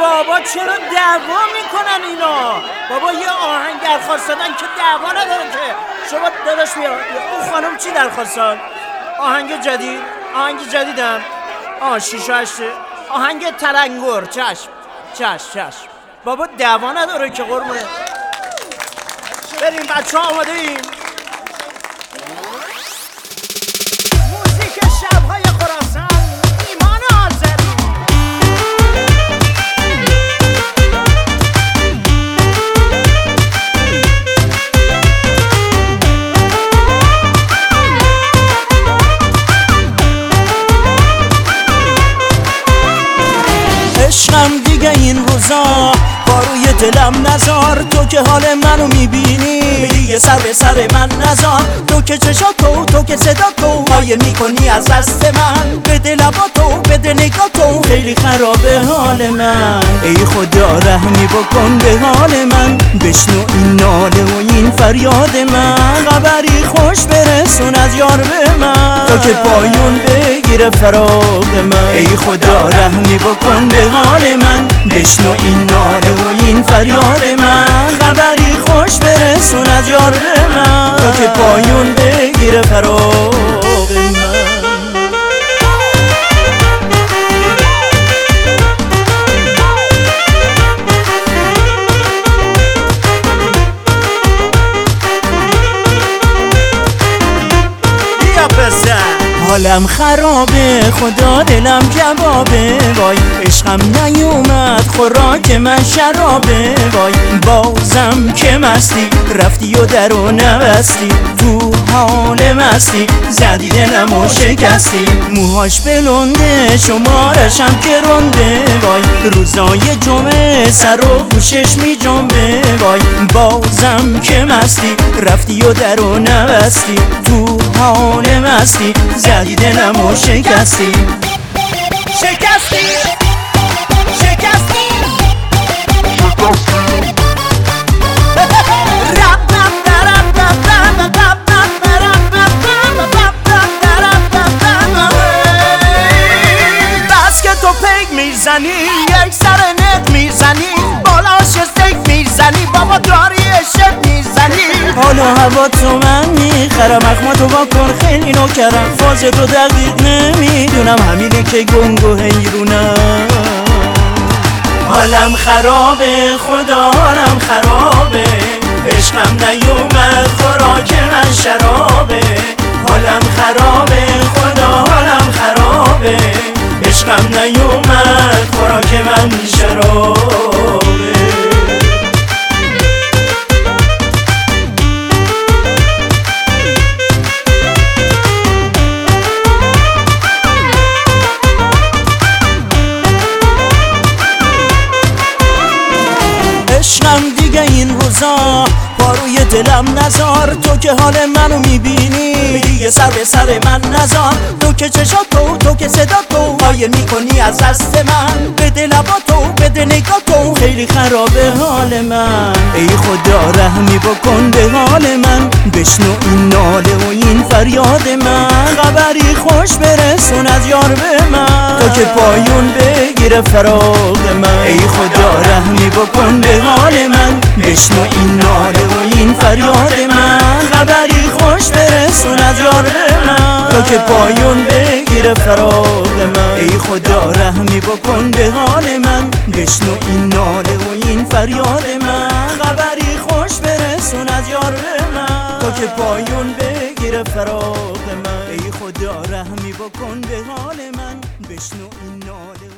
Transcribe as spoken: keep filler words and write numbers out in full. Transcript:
بابا چرا دعوا میکنن اینا؟ بابا یه آهنگ درخواست دادن که دعوا نداره که. شما داداش بیا. اون خانم چی درخواست داد؟ آهنگ جدید؟ آهنگ جدیدم؟ آه شیش و هشته؟ آهنگ تلنگر. چشم چشم چشم. بابا دعوا نداره که قرمه. بریم بچه ها، آماده ایم؟ موزیک شبهای خراسان، ایمان آذری. عشقم دیگه این روزا با روی دلم نزار، تو که حال منو میبینی دیگه سر به سر من نزار. تو که چشا تو، تو که صدا تو، مایه میکنی از دست من. بده لبا تو، بده نگاه تو، خیلی خرابه حال من. ای خدا رحمی بکن به حال من، بشنو این ناله و این فریاد من. خبری خوش برسون از یار به من، تا که پایون بگیره فراق من. ای خدا رحمی بکن به حال من، بشنو این ناله و این فریاد من. خبری خوش برسون از یار به من، تا که پایون بگیره فراق من. حالم خرابه خدا دلم کبابه وای. عشقم نیومد خوراک من شرابه وای. بازم که مستی رفتی و درو نبستی، تو حال مستی زدی دلم و شکستی. موهاش بلنده شمارشم که رنده وای. روزای جمعه سر و گوشش می جنبه وای. بازم که مستی رفتی و درو نبستی، تو حال مستی زدی دلم و شکستی. شکستی شکستی بس که تو پیک میزنی، یک سر نت میزنی، بالاش استیک میزنی، بابا داری اشت میزنی. حالا هوا تو من میخرم، اخماتو با کن خیلی نوکرم. فاز رو دقیق نمیدونم، همینه که گنگ و حیرونم. حالم خرابه خدا حالم خرابه، عشقم نیومد خوراک من شرابه. حالم خرابه خدا حالم خرابه، عشقم نیومد خوراک من شرابه. عشقم دیگه این روزا با روی دلم نزار، تو که حال منو میبینی دیگه سر به سر من نزار. تو که چشا تو، تو که صدا تو، مایه میکنی از دست من. بده لبا تو، بده نگاه تو، خیلی خرابه حال من. ای خدا رحمی بکن به حال من، بشنو این ناله و این فریاد من. خبری خوش برسون از یار به من، تا که پایون بگیره فراق من. ای خدا رحمی بکن به حال من، بشنو این ناله و این فریاد من. خبری خوش برسون از یار به من، تا که پایون بگیره فراق من. ای خدا رحمی بکن به حال من، بشنو این ناله و این فریاد من. خبری خوش برسون از یار به من، تا که پایون بگیره فراق من. ای خدا رحمی بکن به حال من، بشنو این ناله